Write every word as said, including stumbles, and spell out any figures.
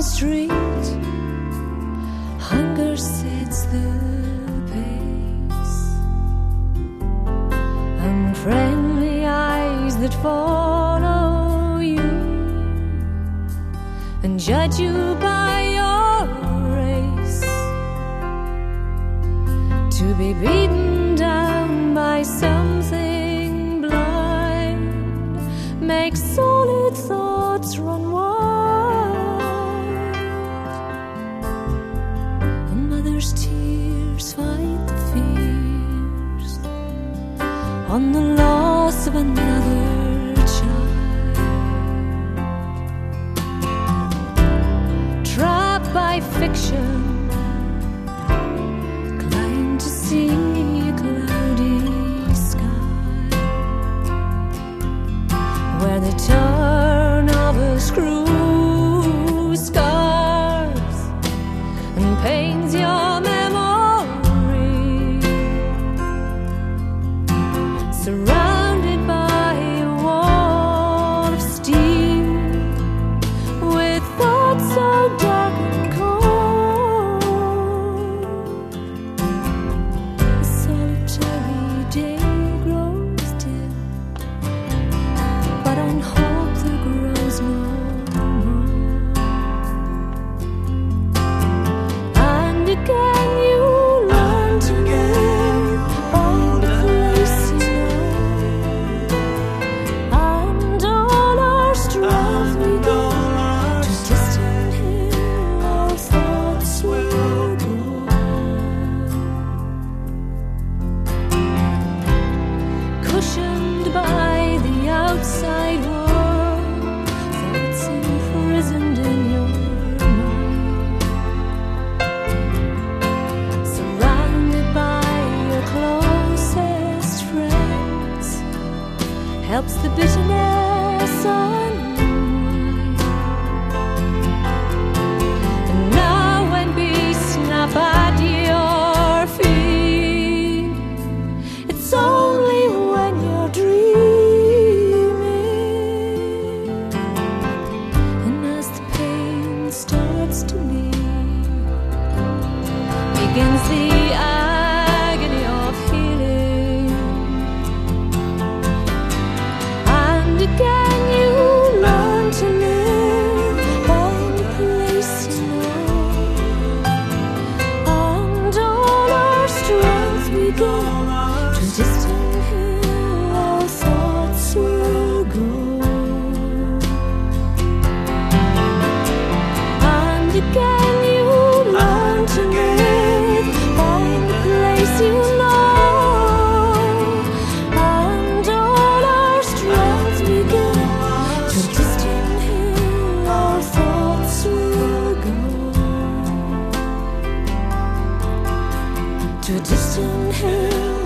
street, hunger sets the pace. Unfriendly eyes that follow you and judge you by your race. To be beaten down by something blind makes solid thoughts run wild. A mother's tears fight the fears on the loss of another child. Trapped by fiction, climb to see a cloudy sky, where the turn of a screw scars and pains your memory. Surrounded by a wall of steel, with thoughts so dark and cold, a solitary day grows dim, but on hope there grows no more. And again you learn to live on the place you know, and all our strength we give to distant hill, our thoughts will go. Cushioned by the outside world, thoughts imprisoned in your mind, surrounded by your closest friends, helps the bitterness unwind. And now when beasts snap at your feet, it's only when you're dreaming, and as the pain starts to leave, begins the agony of healing. And again you learn to live on the place you know, and all our strength we give to distant hill, our thoughts will go. And again you learn to live on the place you know, and all our strength we give to distant hill, our thoughts will go. To distant hill,